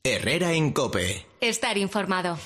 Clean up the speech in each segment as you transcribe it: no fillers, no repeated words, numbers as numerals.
Herrera en COPE. Estar informado.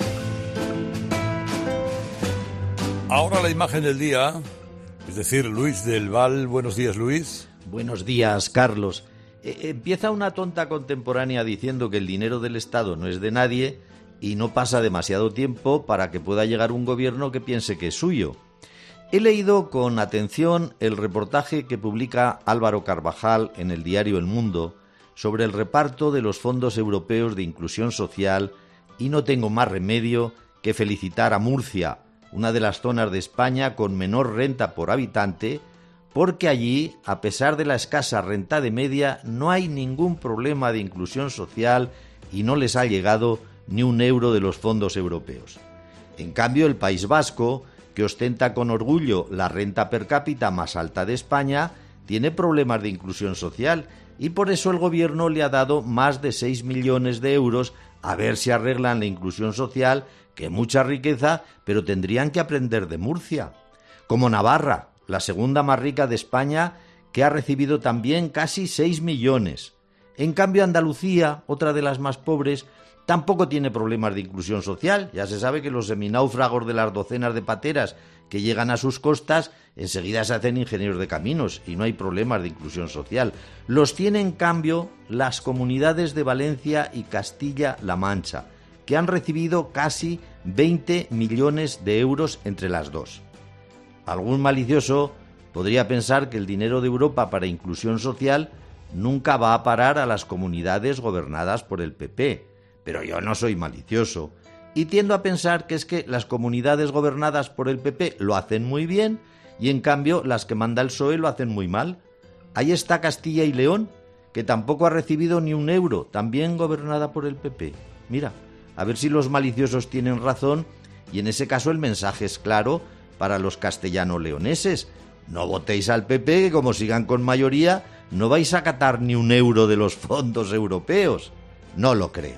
Ahora la imagen del día, es decir, Luis del Val. Buenos días, Luis. Buenos días, Carlos. Empieza una tonta contemporánea diciendo que el dinero del Estado no es de nadie y no pasa demasiado tiempo para que pueda llegar un gobierno que piense que es suyo. He leído con atención el reportaje que publica Álvaro Carvajal en el diario El Mundo sobre el reparto de los fondos europeos de inclusión social y no tengo más remedio que felicitar a Murcia, una de las zonas de España con menor renta por habitante, porque allí, a pesar de la escasa renta de media, no hay ningún problema de inclusión social y no les ha llegado ni un euro de los fondos europeos. En cambio, el País Vasco, que ostenta con orgullo la renta per cápita más alta de España, tiene problemas de inclusión social y por eso el gobierno le ha dado más de 6 millones de euros a ver si arreglan la inclusión social, que mucha riqueza, pero tendrían que aprender de Murcia. Como Navarra, la segunda más rica de España, que ha recibido también casi 6 millones. En cambio, Andalucía, otra de las más pobres, tampoco tiene problemas de inclusión social. Ya se sabe que los semináufragos de las docenas de pateras que llegan a sus costas enseguida se hacen ingenieros de caminos y no hay problemas de inclusión social. Los tienen, en cambio, las comunidades de Valencia y Castilla-La Mancha, que han recibido casi 20 millones de euros entre las dos. Algún malicioso podría pensar que el dinero de Europa para inclusión social nunca va a parar a las comunidades gobernadas por el PP, pero yo no soy malicioso y tiendo a pensar que es que las comunidades gobernadas por el PP lo hacen muy bien y en cambio las que manda el PSOE lo hacen muy mal. Ahí está Castilla y León, que tampoco ha recibido ni un euro, también gobernada por el PP. Mira, a ver si los maliciosos tienen razón y en ese caso el mensaje es claro para los castellano-leoneses. No votéis al PP, que como sigan con mayoría no vais a acatar ni un euro de los fondos europeos. No lo creo.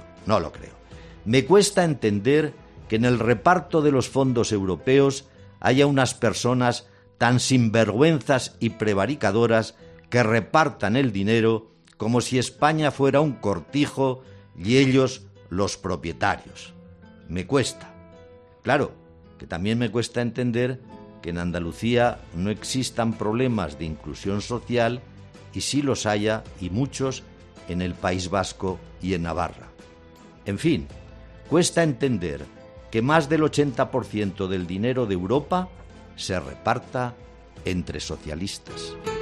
Me cuesta entender que en el reparto de los fondos europeos haya unas personas tan sinvergüenzas y prevaricadoras que repartan el dinero como si España fuera un cortijo y ellos los propietarios. Me cuesta. Claro, que también me cuesta entender que en Andalucía no existan problemas de inclusión social y sí los haya, y muchos, en el País Vasco y en Navarra. En fin, cuesta entender que más del 80% del dinero de Europa se reparta entre socialistas.